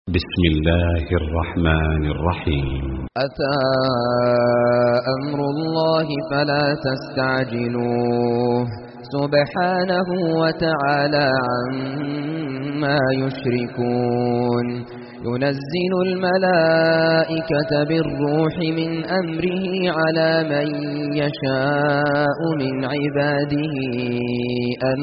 بسم الله الرحمن الرحيم. أتى أمر الله فلا تستعجلوه سبحانه وتعالى عما يشركون. ينزل الملائكة بالروح من أمره على من يشاء من عباده أن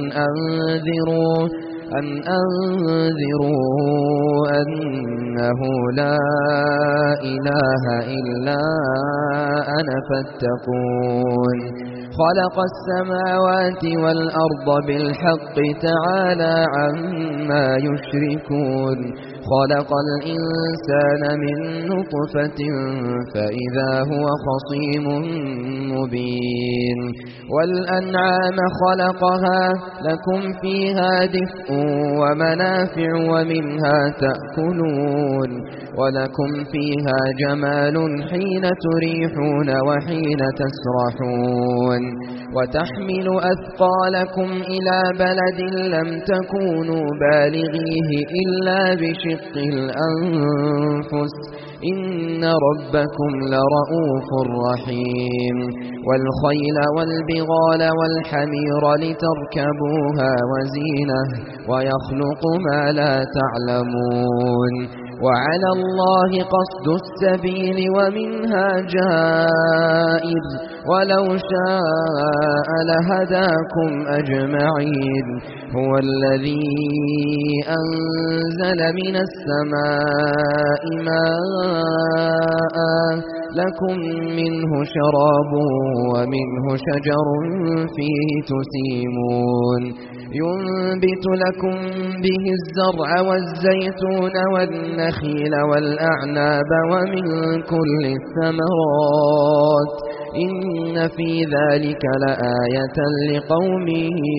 أنذروا أنه لا إله إلا أنا فاتقون. خلق السماوات والأرض بالحق تعالى عما يشركون. خلق الإنسان من نطفة فإذا هو خصيم مبين. والأنعام خلقها لكم فيها دفء ومنافع ومنها تأكلون ولكم فيها جمال حين تريحون وحين تسرحون. وتحمل أثقالكم إلى بلد لم تكونوا بالغيه إلا بشق الأنفس إن ربكم لرؤوف رحيم. والخيل والبغال والحمير لتركبوها وزينة ويخلق ما لا تعلمون. وعلى الله قصد السبيل ومنها جائر ولو شاء لهداكم أجمعين. هو الذي أنزل من السماء ماء لكم منه شراب ومنه شجر فيه تسيمون. ينبت لكم به الزرع والزيتون والنخيل والأعناب ومن كل الثمرات إن في ذلك لآية لقوم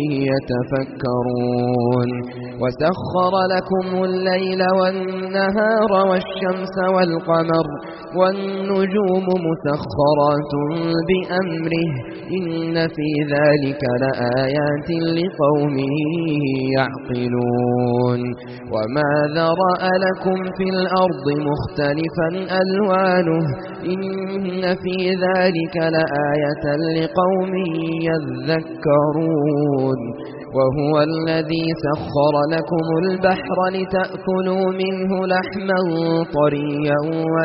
يتفكرون. وسخر لكم الليل والنهار والشمس والقمر والنجوم مسخرات بأمره إن في ذلك لآيات لقوم يعقلون. وما ذرأ لكم في الأرض مختلفا ألوانه إن في ذلك لآية لقوم يذكرون. وهو الذي سخر لكم البحر لتأكلوا منه لحما طريا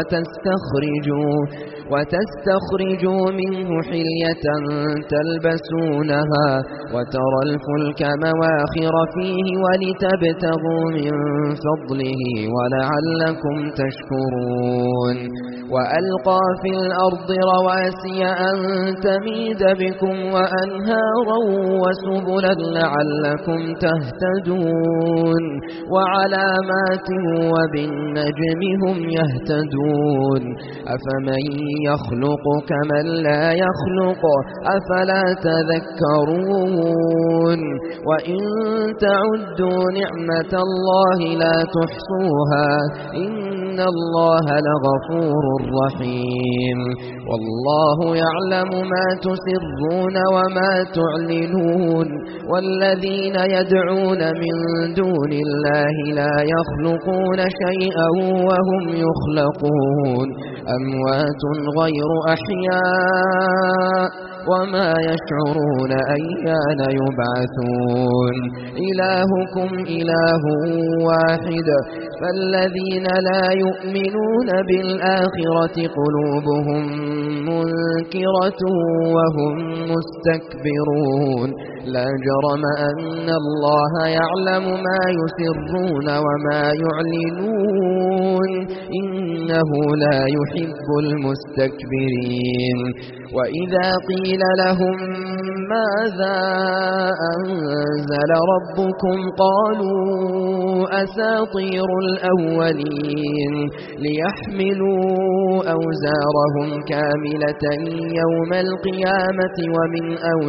وتستخرجوا منه حلية تلبسونها وترى الفلك مواخر فيه ولتبتغوا من فضله ولعلكم تشكرون. وألقى في الأرض رواسي أن تميد بكم وأنهارا وسبلا لعلكم تهتدون. وعلامات وبالنجم هم يهتدون. أفمن يخلق كمن لا يخلق أفلا تذكرون. وإن تعدوا نعمة الله لا تحصوها إن الله لغفور رحيم. والله يعلم ما تسرون وما تعلنون. والذين يدعون من دون الله لا يخلقون شيئا وهم يخلقون أموات غير أحياء وما يشعرون أيان يبعثون. إلهكم إله واحد فالذين لا يؤمنون بالآخرة قلوبهم منكرة وهم مستكبرون. لا جرم أن الله يعلم ما يسرون وما يعلنون إنه لا يحب المستكبرين. وإذا قيل لهم ماذا أنزل ربكم قالوا أساطير الأولين ليحملوا أوزارهم كاملة يوم القيامة ومن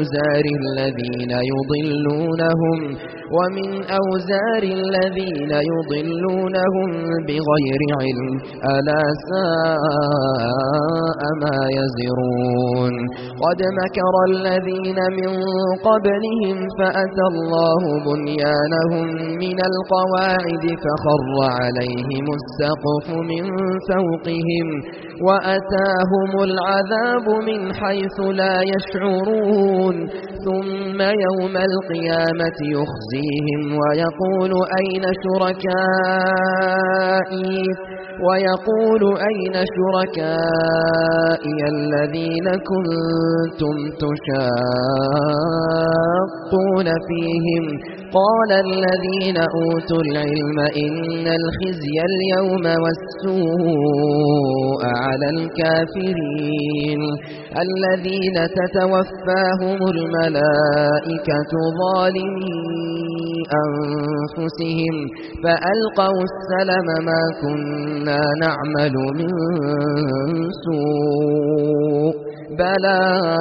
أوزار الذين يضلونهم بغير علم ألا ساء ما يزرون قد مكر الذين من قبلهم فأتى الله بنيانهم من القواعد فخر عليهم السقف من فوقهم وأتاهم العذاب من حيث لا يشعرون ثم يوم القيامة يخزيهم ويقول أين شركائي الذين كنتم تشاقون فيهم قال الذين أوتوا العلم إن الخزي اليوم والسوء على الكافرين الذين تتوفاهم الملائكة ظالمي أنفسهم فألقوا السلم ما كنا نعمل من سوء بلى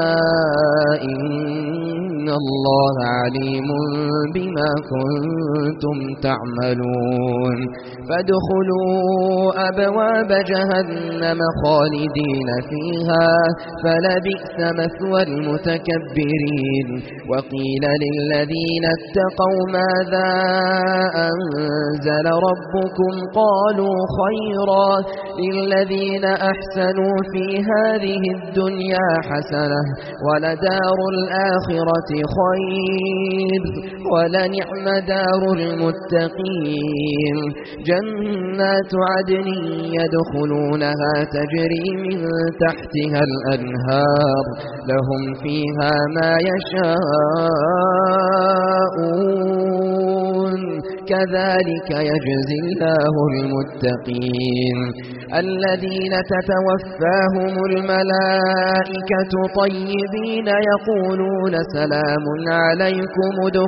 إن الله عليم بما كنتم تعملون فادخلوا أبواب جهنم خالدين فيها فلبئس مثوى المتكبرين وقيل للذين اتقوا ماذا أنزل ربكم قالوا خيرا للذين أحسنوا في هذه الدنيا حسنة ولدار الآخرة خير ولنعم دار المتقين جنات عدن يدخلونها تجري من تحتها الأنهار لهم فيها ما يشاءون كذلك يجزي الله المتقين الذين تتوفاهم الملائكة طيبين يقولون سلام عليكم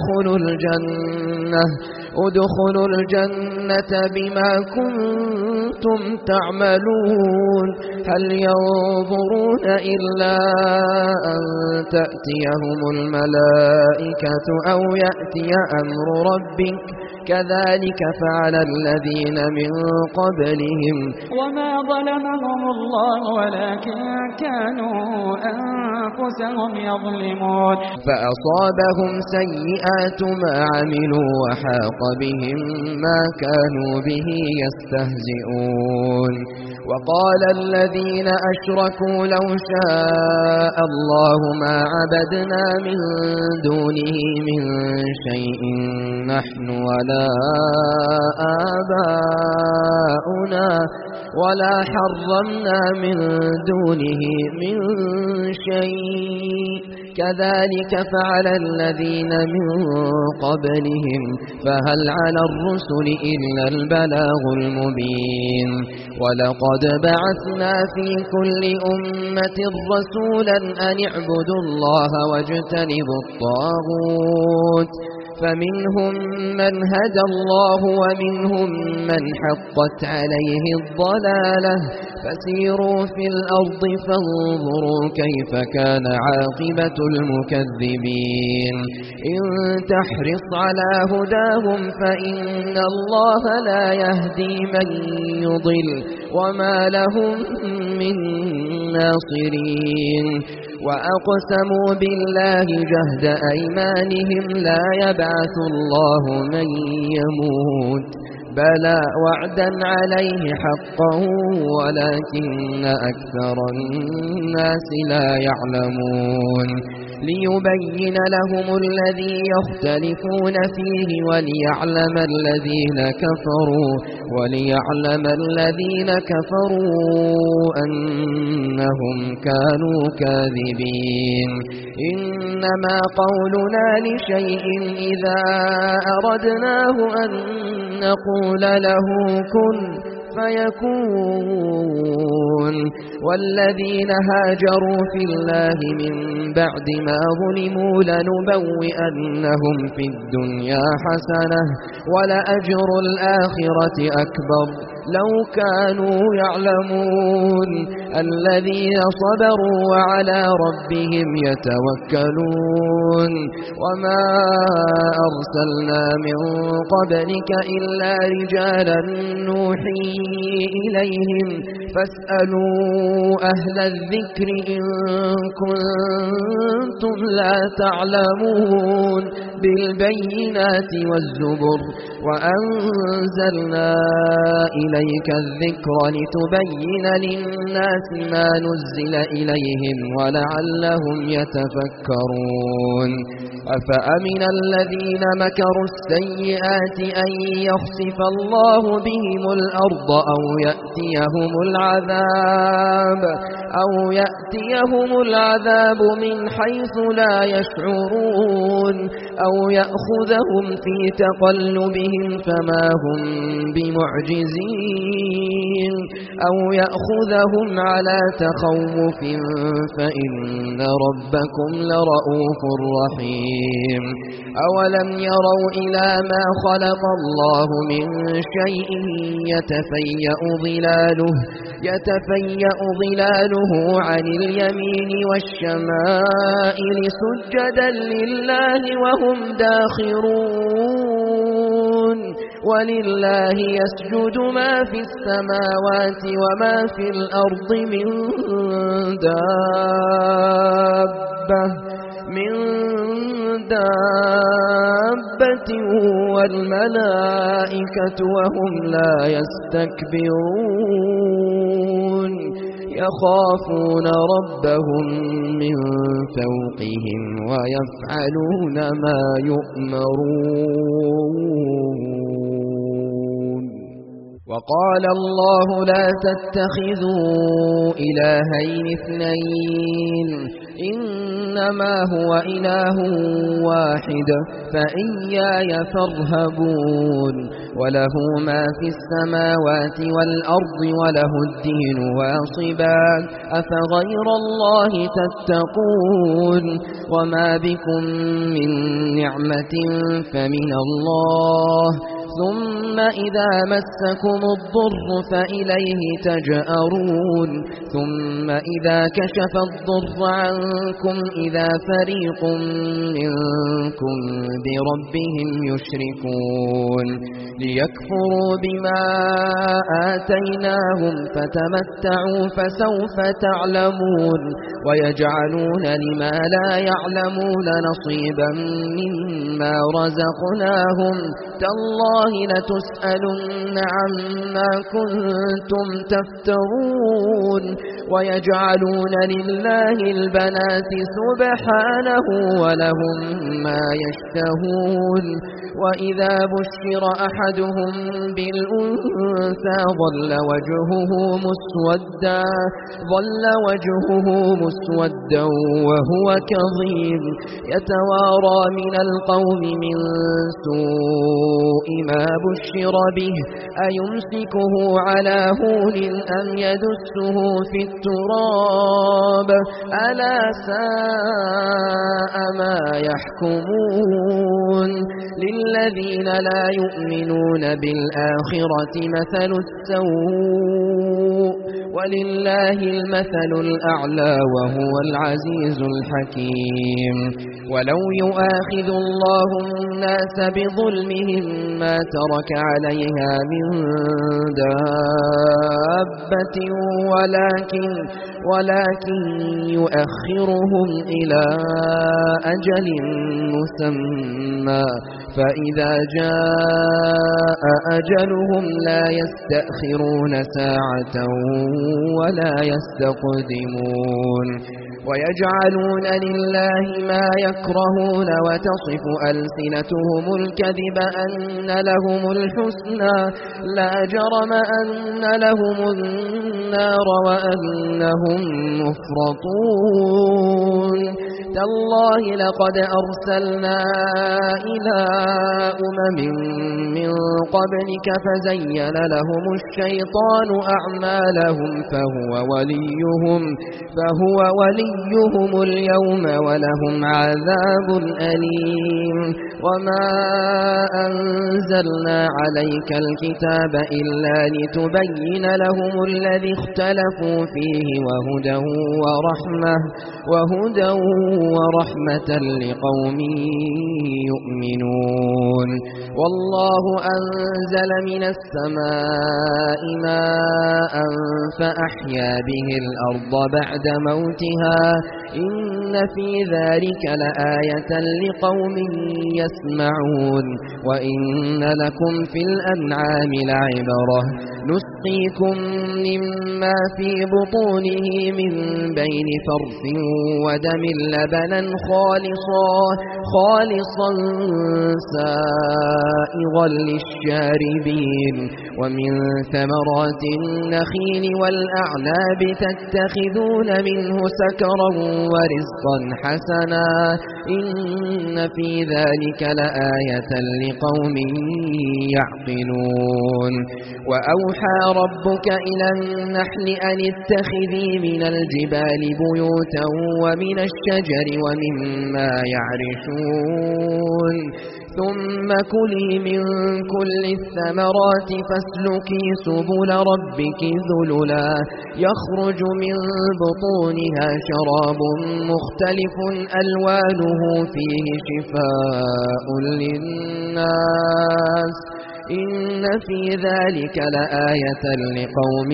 ادخلوا الجنة بما كنتم تعملون هل ينظرون إلا أن تأتيهم الملائكة أو يأتي أمر ربك كذلك فعل الذين من قبلهم وما ظلمهم الله ولكن كانوا أنفسهم يظلمون فأصابهم سيئات ما عملوا وحاق بهم ما كانوا به يستهزئون وقال الذين أشركوا لو شاء الله ما عبدنا من دونه من شيء نحن ولا آباؤنا ولا حرمنا من دونه من شيء كذلك فعل الذين من قبلهم فهل على الرسل إلا البلاغ المبين ولقد بعثنا في كل أمة رسولا أن اعبدوا الله واجتنبوا الطاغوت فمنهم من هدى الله ومنهم من حقت عليه الضلالة فسيروا في الأرض فانظروا كيف كان عاقبة المكذبين إن تحرص على هداهم فإن الله لا يهدي من يضل وما لهم من ناصرين وأقسموا بالله جهد أيمانهم لا يبعث الله من يموت بلى وعدا عليه حقا ولكن أكثر الناس لا يعلمون ليبين لهم الذي يختلفون فيه وليعلم الذين كفروا أنهم كانوا كاذبين إنما قولنا لشيء إذا أردناه أن نقول له كن فيكون والذين هاجروا في الله من بعد ما ظلموا لنبوئنهم في الدنيا حسنة ولأجر الآخرة أكبر لو كانوا يعلمون الذين صبروا وعلى ربهم يتوكلون وما أرسلنا من قبلك إلا رجالا نوحي إليهم فاسألوا أهل الذكر إن كنتم لا تعلمون بالبينات والزبر وأنزلنا إليك الذكر لتبين للناس ما نزل إليهم ولعلهم يتفكرون أفأمن الذين مكروا السيئات أن يخسف الله بهم الأرض أو يأتيهم العذاب من حيث لا يشعرون أو يأخذهم في تقلبهم فما هم بمعجزين أو يأخذهم على تخوف فإن ربكم لرؤوف رحيم أولم يروا إلى ما خلق الله من شيء يتفيأ ظلاله عن اليمين والشمائل سجدا لله وهم داخرون ولله يسجد ما في السماوات وما في الأرض من دابة والملائكة وهم لا يستكبرون يخافون ربهم من فوقهم ويفعلون ما يؤمرون وقال الله لا تتخذوا إلهين اثنين إنما هو إله واحد فإياي فارهبون وله ما في السماوات والأرض وله الدين واصبا أفغير الله تتقون وما بكم من نعمة فمن الله ثم إذا مسكم الضر فإليه تجأرون ثم إذا كشف الضر عنكم إذا فريق منكم بربهم يشركون ليكفروا بما آتيناهم فتمتعوا فسوف تعلمون ويجعلون لما لا يعلمون نصيبا مما رزقناهم تالله لتسألن عما كنتم تفترون ويجعلون لله البنات سبحانه ولهم ما يشتهون وإذا بشر أحدهم بالأنثى ظل وجهه مسودا وهو كظيم يتوارى من القوم من سوء ما بشر به أيمسكه على هون أم يدسه في التراب ألا ساء ما يحكمون للذين لا يؤمنون بالآخرة مثل السوء ولله المثل الأعلى وهو العزيز الحكيم ولو يؤاخذ الله الناس بظلمهم ما ترك عليها من دابة ولكن يؤخرهم إلى أجل مسمى فإذا جاء أجلهم لا يستأخرون ساعة ولا يستقدمون ويجعلون لله ما يكرهون وتصف ألسنتهم الكذب أن لهم الحسنى لا جرم أن لهم النار وأنهم مفرطون تالله لقد أرسلنا إلى من قبلك فزين لهم الشيطان أعمالهم فهو وليهم اليوم ولهم عذاب أليم وما أنزلنا عليك الكتاب إلا لتبين لهم الذي اختلفوا فيه وهدى ورحمة لقوم يؤمنون والله أنزل من السماء ماء فأحيا به الأرض بعد موتها إن في ذلك لآية لقوم يسمعون وإن لكم في الأنعام لعبرة نسقيكم مما في بطونه من بين فرث ودم لبنا خالصا سائغا للشاربين ومن ثمرات النخيل والأعناب تتخذون منه سكرا ورزقا حسنا إن في ذلك لآية لقوم يعقلون وأوحى ربك إلى النحل أن اتخذي من الجبال بيوتا ومن الشجر ومما يعرشون ثم كلي من كل الثمرات فاسلكي سبل ربك ذللا يخرج من بطونها شراب مختلف ألوانه فيه شفاء للناس إن في ذلك لآية لقوم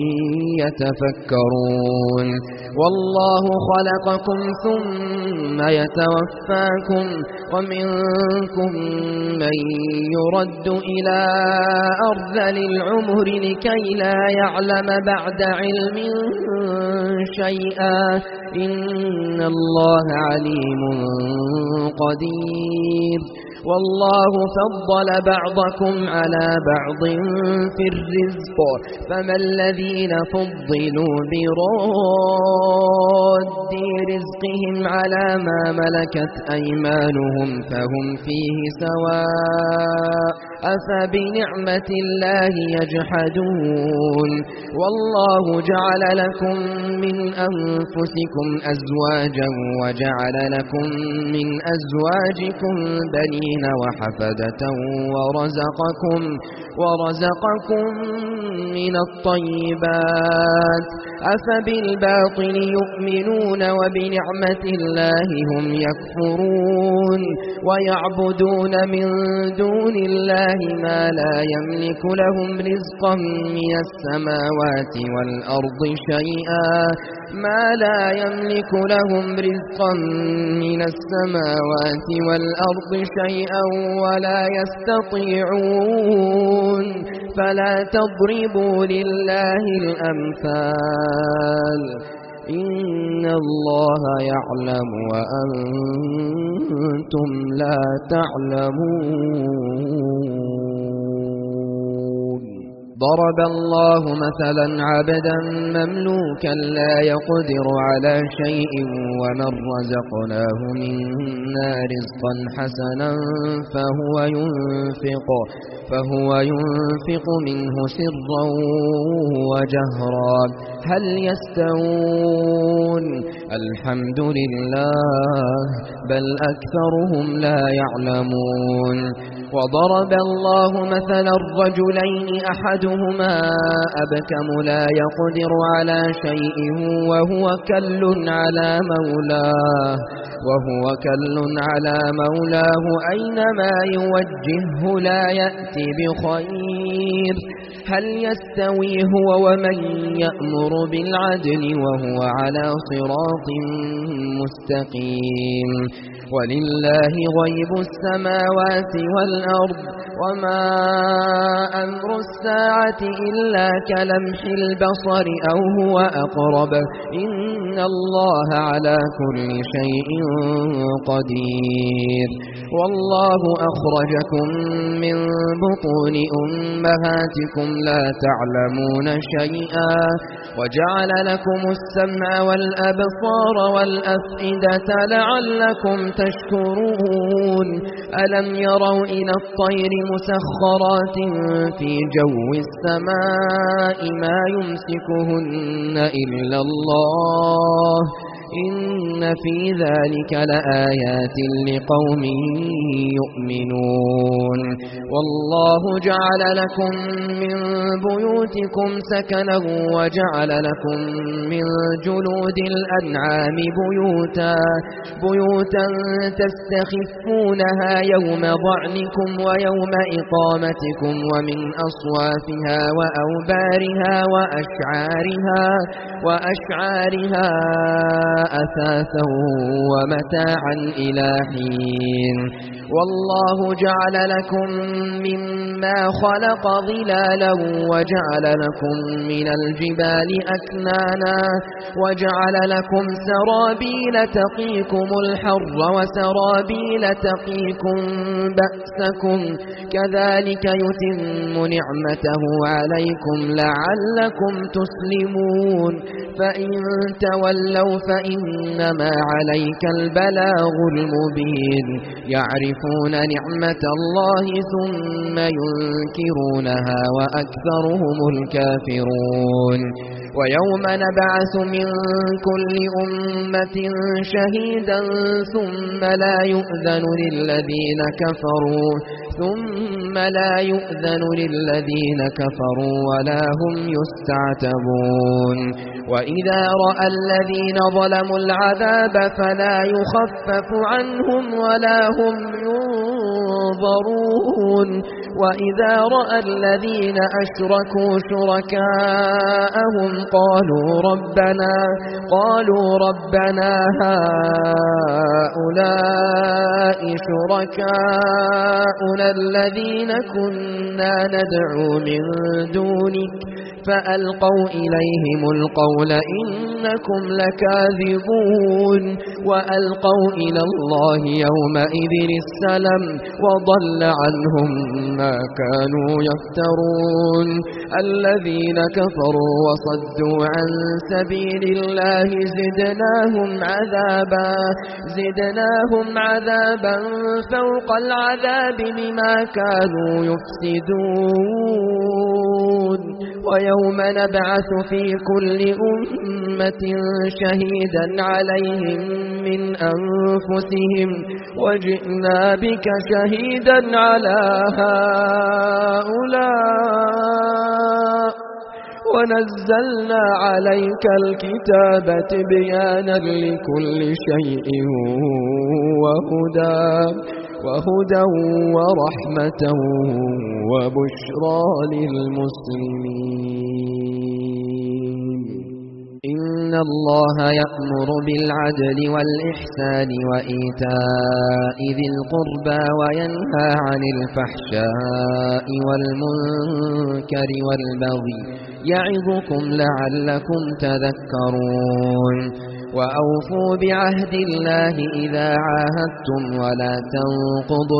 يتفكرون والله خلقكم ثم يتوفاكم ومنكم من يرد إلى أرذل العمر لكي لا يعلم بعد علم شيئا إن الله عليم قدير والله فضل بعضكم على بعض في الرزق فما الذين فضلوا براد رزقهم على ما ملكت أيمانهم فهم فيه سواء أفبنعمة الله يجحدون والله جعل لكم من أنفسكم أزواجا وجعل لكم من أزواجكم بنين وحفدة ورزقكم من الطيبات أفبالباطل يؤمنون وبنعمة الله هم يكفرون ويعبدون من دون الله ما لا يملك لهم رزقا من السماوات والأرض شيئا ولا يستطيعون فلا تضربوا لله الأمثال إن الله يعلم وأنتم لا تعلمون ضرب الله مثلا عبدا مملوكا لا يقدر على شيء ومن رزقناه منا رزقا حسنا فهو ينفق منه سرا وجهرا هل يستوون الحمد لله بل أكثرهم لا يعلمون وضرب الله مثلا الرجلين أحدهما أبكم لا يقدر على شيء وهو كل على مولاه أينما يوجهه لا يأتي بخير هل يستوي هو ومن يأمر بالعدل وهو على صراط مستقيم ولله غيب السماوات والأرض وما أمر الساعة إلا كلمح البصر أو هو أقرب إن الله على كل شيء قدير والله أخرجكم من بطون أمهاتكم لا تعلمون شيئا وجعل لكم السمع والأبصار والأفئدة لعلكم تشكرون ألم يروا إلى الطير مسخرات في جو السماء ما يمسكهن إلا الله إن في ذلك لآيات لقوم يؤمنون والله جعل لكم من بيوتكم سكنا وجعل لكم من جلود الأنعام بيوتا تستخفونها يوم ضعنكم ويوم إقامتكم ومن أصوافها وأوبارها وأشعارها أثاثا ومتاعا إلى حين والله جعل لكم مما خلق ظلالا وجعل لكم من الجبال أكنانا وجعل لكم سرابيل تقيكم الحر وسرابيل تقيكم بأسكم كذلك يتم نعمته عليكم لعلكم تسلمون فإن تولوا فإنما عليك البلاغ المبين يعرفون نعمة الله ثم ينكرونها وأكثرهم الكافرون ويوم نبعث من كل أمة شهيدا ثم لا يؤذن للذين كفروا ولا هم يستعتبون وإذا رأى الذين ظلموا العذاب فلا يخفف عنهم ولا هم ينظرون وإذا رأى الذين أشركوا شركاءهم قالوا ربنا هؤلاء شركاؤنا الذين كنا ندعو من دونك فألقوا إليهم القول إنكم لكاذبون وألقوا إلى الله يومئذ السلم وضل عنهم ما كانوا يفترون الذين كفروا وصدوا عن سبيل الله زدناهم عذابا فوق العذاب بما كانوا يفسدون ويوم نبعث في كل أمة شهيدا عليهم من أنفسهم وجئنا بك شهيدا على هؤلاء ونزلنا عليك الكتاب تبيانا لكل شيء وهدى ورحمة وبشرى للمسلمين إن الله يأمر بالعدل والإحسان وإيتاء ذي القربى وينهى عن الفحشاء والمنكر والبغي يعظكم لعلكم تذكرون وأوفوا بعهد الله إذا عاهدتم ولا تنقضوا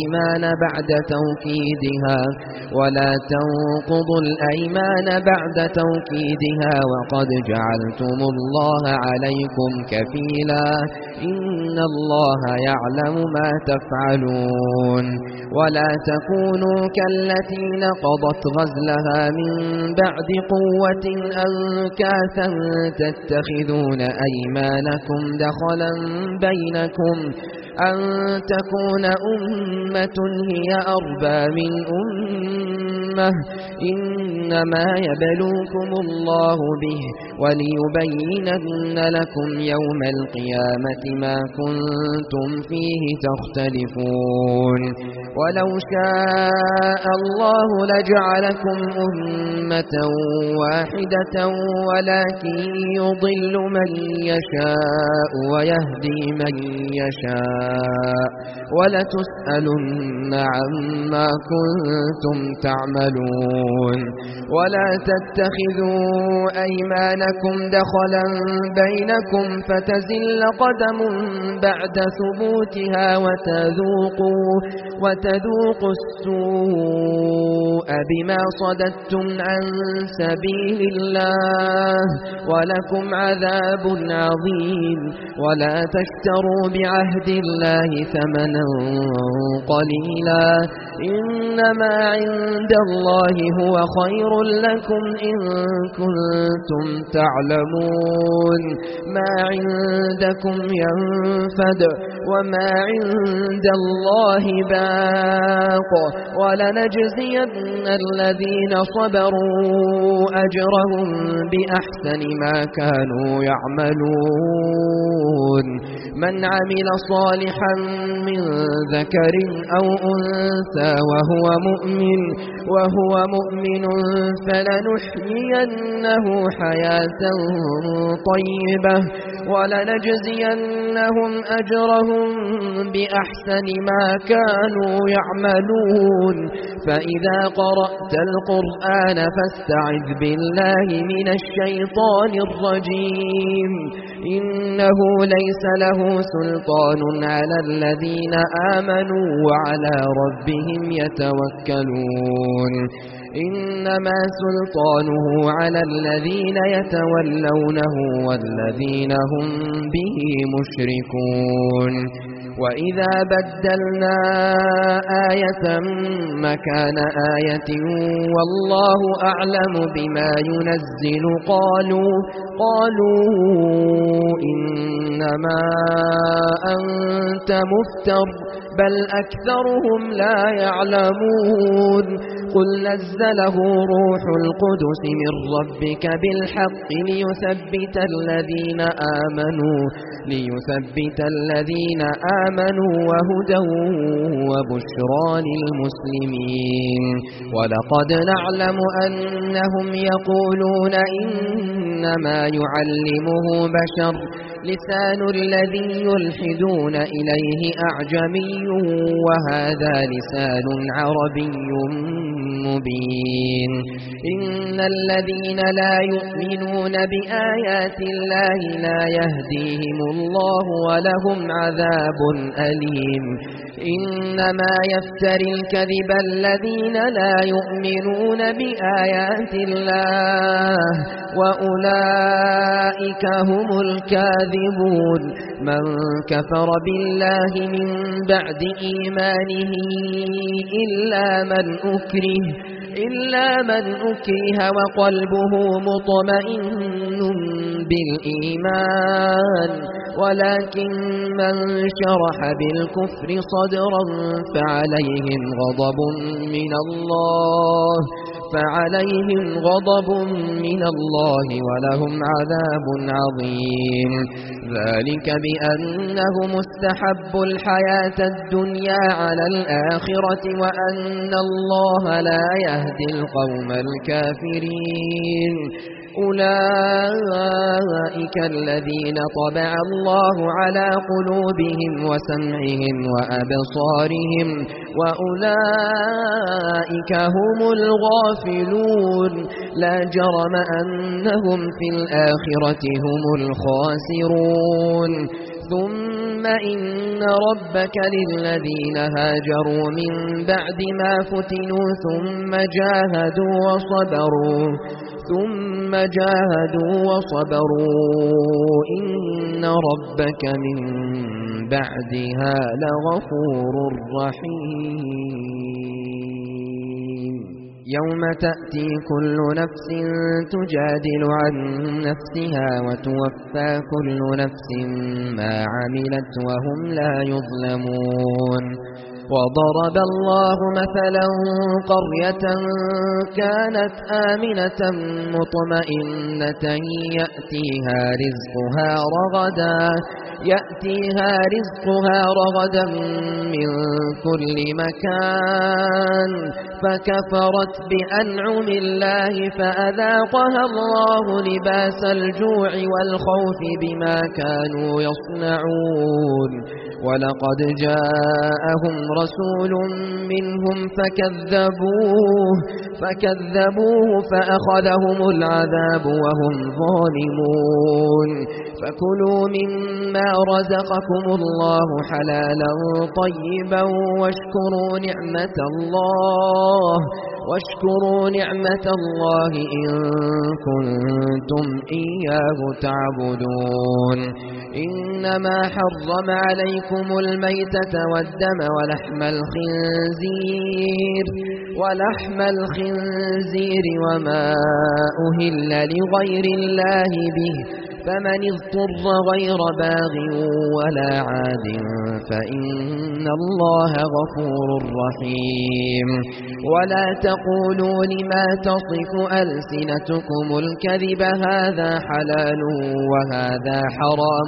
الأيمان بعد توكيدها وقد جعلتم الله عليكم كفيلا إن الله يعلم ما تفعلون ولا تكونوا كالتي نقضت غزلها من بعد قوة أنكاثا تتخذون أيمانكم دخلا بينكم أن تكون أمة هي أربى من أمة إنما يبلوكم الله به وليبينن لكم يوم القيامة ما كنتم فيه تختلفون ولو شاء الله لجعلكم أمة واحدة ولكن يضل من يشاء ويهدي من يشاء ولتسألن عما كنتم تعملون ولا تتخذوا أيمانكم دخلا بينكم فتزل قدم بعد ثبوتها وتذوقوا السوء بما صددتم عن سبيل الله ولكم عذاب عظيم. ولا تشتروا بعهد الله ثمنا قليلا إنما عند الله هو خير لكم إن كنتم تعلمون. ما عندكم ينفد وما عند الله باق ولنجزين الذين صبروا أجرهم بأحسن ما كانوا يعملون. من عمل صالحا من ذكر أو أنثى وهو مؤمن فلنحيينه حياة طيبة ولنجزينهم أجرهم بأحسن ما كانوا يعملون. فإذا قرأت القرآن فاستعذ بالله من الشيطان الرجيم إنه ليس له سلطان على الذين آمنوا وعلى ربهم يتوكلون. إنما سلطانه على الذين يتولونه والذين هم به مشركون. وإذا بدلنا آية مكان آية والله أعلم بما ينزل قالوا إنما أنت مفتر بل أكثرهم لا يعلمون. قل نزله روح القدس من ربك بالحق ليثبت الذين آمنوا وهدى وبشرى للمسلمين. ولقد نعلم أنهم يقولون إنما يعلمه بشر لسان الذي يلحدون إليه أعجمي وهذا لسان عربي مبين. إن الذين لا يؤمنون بآيات الله لا يهديهم الله ولهم عذاب أليم. إنما يفتري الكذب الذين لا يؤمنون بآيات الله وأولئك هم الكاذبون. من كفر بالله من بعد إيمانه إلا من أكره وقلبه مطمئن بالإيمان ولكن من شرح بالكفر صدرا فعليهم غضب من الله ولهم عذاب عظيم. ذلك بأنهم استحبوا الحياة الدنيا على الآخرة وأن الله لا يهدي القوم الكافرين. أولئك الذين طبع الله على قلوبهم وسمعهم وأبصارهم وأولئك هم الغافلون. لا جرم أنهم في الآخرة هم الخاسرون. ثم إن ربك للذين هاجروا من بعد ما فتنوا ثم جاهدوا وصبروا إن ربك من بعدها لغفور رحيم. يوم تأتي كل نفس تجادل عن نفسها وتوفى كل نفس ما عملت وهم لا يظلمون. وضرب الله مثلا قرية كانت آمنة مطمئنة يأتيها رزقها رغدا من كل مكان فكفرت بأنعم الله فأذاقها الله لباس الجوع والخوف بما كانوا يصنعون. ولقد جاءهم رسول منهم فكذبوه فأخذهم العذاب وهم ظالمون فكلوا مما رزقكم الله حلالا طيبا واشكروا نعمة الله إن كنتم إياه تعبدون إنما حرم عليكم الميتة والدم ولحم الخنزير وما أهل لغير الله به فمن اضطر غير باغ ولا عاد فإن الله غفور رحيم ولا تقولوا لما تصف ألسنتكم الكذب هذا حلال وهذا حرام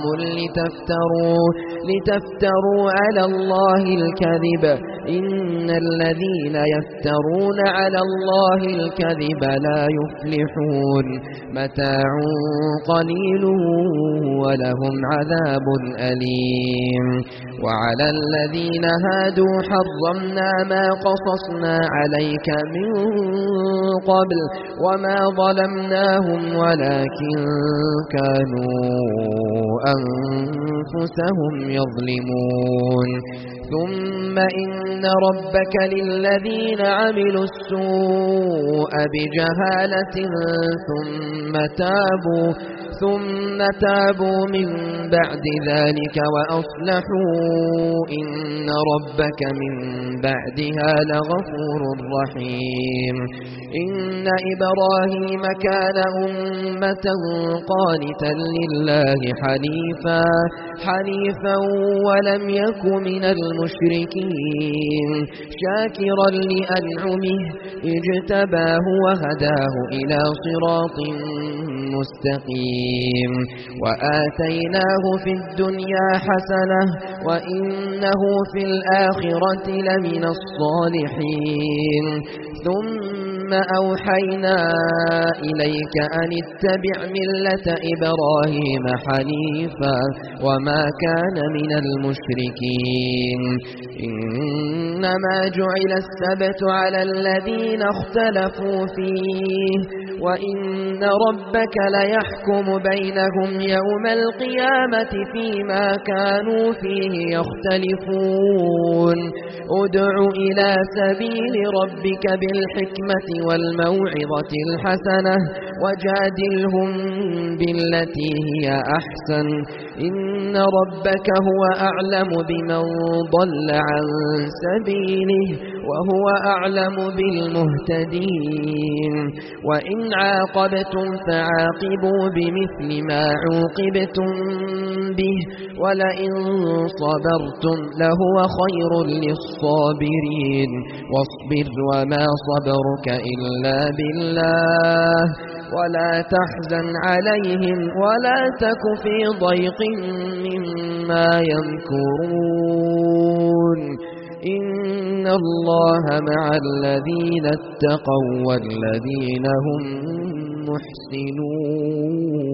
لتفتروا على الله الكذب إن الذين يفترون على الله الكذب لا يفلحون متاع قليل ولهم عذاب أليم وعلى الذين هادوا حرمنا ما قصصنا عليك من قبل وما ظلمناهم ولكن كانوا أنفسهم يظلمون ثم إن ربك للذين عملوا السوء بجهالة ثم تابوا من بعد ذلك وأصلحوا إن ربك من بعدها لغفور رحيم إن إبراهيم كان أمة قانتا لله حنيفا ولم يك من المشركين شاكرا لأنعمه اجتباه وهداه إلى صراط مستقيم وآتيناه في الدنيا حسنة وإنه في الآخرة لمن الصالحين ثم أوحينا إليك أن اتبع ملة إبراهيم حنيفا وما كان من المشركين إنما جعل السبت على الذين اختلفوا فيه وإن ربك ليحكم بينهم يوم القيامة فيما كانوا فيه يختلفون ادع إلى سبيل ربك بالحكمة والموعظة الحسنة وجادلهم بالتي هي أحسن إن ربك هو أعلم بمن ضل عن سبيله وهو أعلم بالمهتدين وإن عاقبتم فعاقبوا بمثل ما عوقبتم به ولئن صبرتم لهو خير للصابرين واصبر وما صبرك إلا بالله ولا تحزن عليهم ولا تك في ضيق مما يمكرون إن الله مع الذين اتقوا والذين هم محسنون